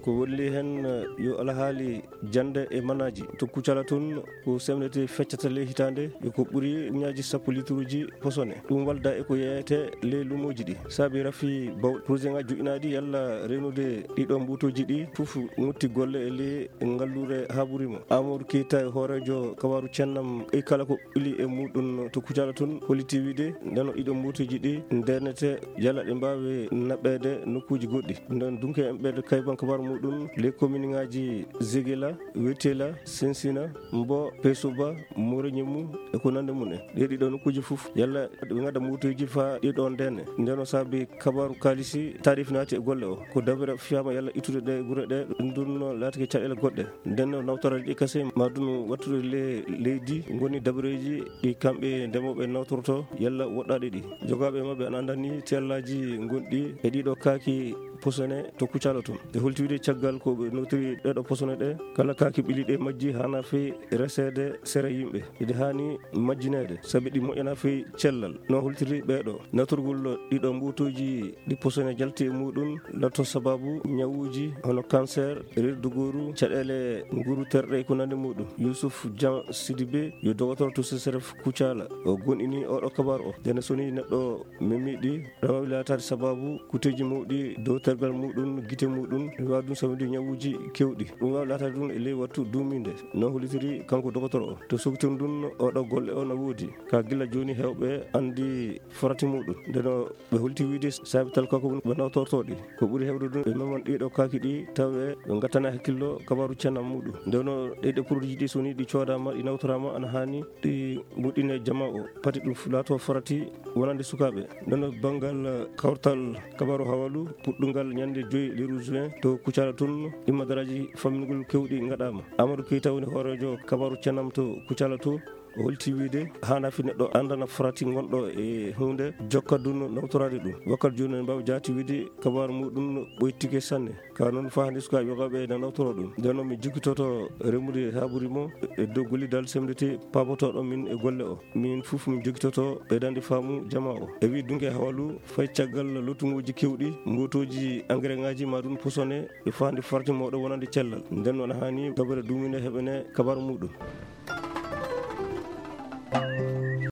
ko wolli hen yo alhaali jande e manaji to kucala toon ko semnete feccata le hitande ko ɓuuri ñaaji 10 litre posone ɗum walda e ko yeyete le lumoji ɗi saabi rafi baw projet ngaji joƴinaɗi yalla renude ɗiɗon mbutoji ɗi fof ngutti golle e le ngallure haɓurimo Amadou Keita e hoorejo kabaru cennam e kala ko ɓili e muɗum to kucala toon holiti wiide ndeno ɗiɗon mbutoji ɗi ndernete yalla ɗe mbawi naɓede nokkuji goɗɗi nden dunke en ɓeɗo kayban kabaru muɗum les communes ngaji Ziguela Wetela Sensina Mbo Pesoba Moreñemu e ko nande mun e ɗiɗo nokkuji fof yalla ɓe gadda mbutoji fa ɗiɗo ndene ndeno saabi kabaru kalisi tarif naati e golle o ko dabira fiyama yalla ittude ɗe guure ɗe ɗum ɗum laatake caɗele goɗɗe nden nawtorade ɗi kase madum wattude leydi goni dabireji ɗi kamɓe ndemoɓe nawtorto yalla woɗɗaɗe ɗi jogaɓe mabɓe ana andani tellaji gonɗi e ɗiɗo kaaki posone to kucala toon e holtiwide caggal ko ɓe notiri ɗeɗo posone ɗe kala kaaki ɓili ɗe majji hana fewi resede sere yimɓe ɗiɗi hani majjinede saabi ɗi moƴƴana fewi cellal no holtiri ɓeɗo naturgol ɗiɗo mbutoji ɗi posone jalti e muɗum latto sababu ñawuji hono cancer reddugoru caɗele nguru terɗe ko nande muɗum Youssouf Dian Sidibé yo dogotor to CSRF kucala o gonɗini oɗo kabar o jene soni neɗɗo memiɗi rawawi latade sababu kuteji mawɗi dow tergal muɗum guite muɗum wawi ɗum samide ñawuji kewɗi ɗum wawi latade ɗum e ley wattu duminde no holitiri kanko dogotor o to sogtir ɗum oɗo golle o no woodi ka gilla joni hewɓe andi farati muɗum ndeno ɓe holti wiide saabi tal kako ɓe nawtortoɗi ko ɓuuri hewde ɗum ɓe meman ɗiɗo kaaki ɗi tawe ɓe gattana hakkillo kabaru cennam muɗum ndeno ɗeɗe produit ji ɗi soni ɗi codama ɗi nawtorama ana hani ɗi mbuɗɗine jama o pati ɗum laato farati wonande sukaɓe ndeno banggal kawtal kabaru hawalu puɗɗungal ñande 5 lewru juin to kucala toon immadaraji famminugol kewɗi gaɗama Amadou Keita woni hoorejo kabaru cennam to kucala to o holti wiide hana fi neɗɗo andana farati gonɗo e hunde jokka dun nawtorade ɗum wakkati joni en mbawi jati wiide kabaru muɗum ɓoytike sanne ka noon fa hande sukaɓe yogaɓe ne nawtoro ɗum nden noon mi joguitoto remude haɓurimo e dow gollidal semdete pabotoɗo min e golle o min foof min joguitoto ɓeydande faamu jama o e wi dungue hawalu fay caggal lottugoji kewɗi mbotoji engrais ngaji ma ɗum posone e fande farti mawɗo wonande cellal nden noon hani dabare dumine heɓene kabaru muɗum.